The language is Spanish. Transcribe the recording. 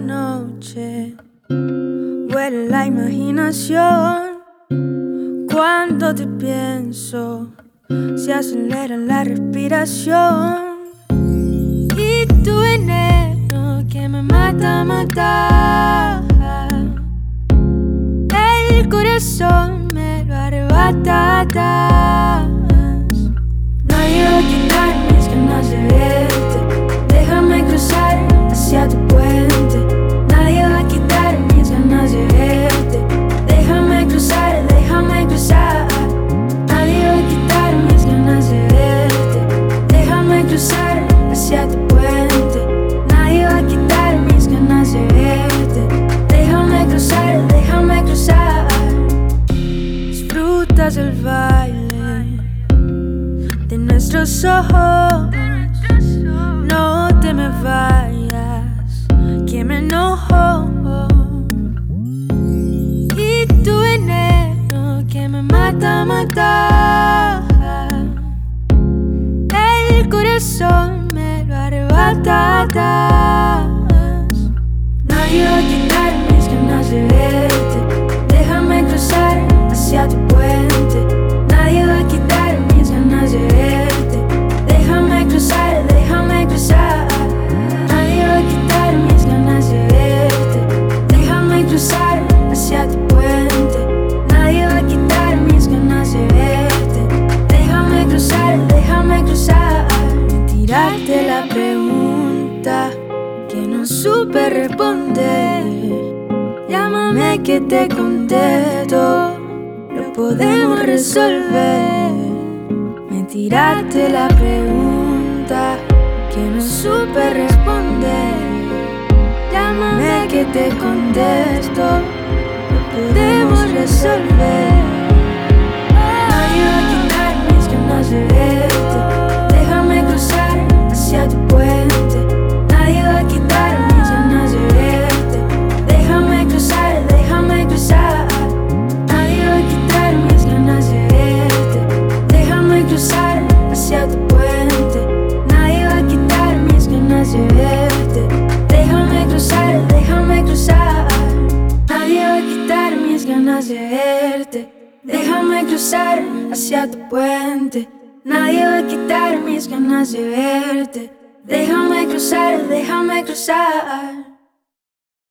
noche huele la imaginación. Cuando te pienso, se acelera la respiración. Y tu veneno que me mata, mata. El corazón me lo arrebata. Nadie va a quitar mis ganas de verte. Déjame cruzar hacia tu puente. Nadie va a quitar mis ganas de verte. Déjame cruzar, déjame cruzar. Nadie va a quitar mis ganas de verte. Déjame cruzar hacia tu puente. Nadie va a quitar mis ganas de verte. Déjame cruzar, déjame cruzar. Disfrutas el baile de nuestros ojos. No te me vayas, que me enojo. Y tu veneno que me mata, mata. El corazón me lo arrebata. Nadie va a quitar mis ganas de verte. Déjame cruzar hacia tu puente. Nadie va a quitar mis ganas de verte. Déjame cruzar, déjame cruzar. Nadie va a quitar mis ganas de verte. Déjame cruzar hacia tu puente. Nadie va a quitar mis ganas de verte. Déjame cruzar, déjame cruzar. Tirarte la pregunta que no supe responder. Llámame que te contesto, lo podemos resolver. Me tiraste la pregunta que no supe responder. Llámame que te contesto, lo podemos resolver. Nadie va a quitar mis ganas de verte. Déjame cruzar hacia tu puente. Nadie va a quitar mis ganas de verte. Déjame cruzar, déjame cruzar. Nadie va a quitar mis ganas de verte. Déjame cruzar hacia tu puente. Nadie va a quitar mis ganas de verte. Déjame cruzar, déjame cruzar. Nadie va a quitar mis ganas de verte. Déjame cruzar hacia tu puente. Nadie va a quitar mis ganas de verte. Déjame cruzar, déjame cruzar.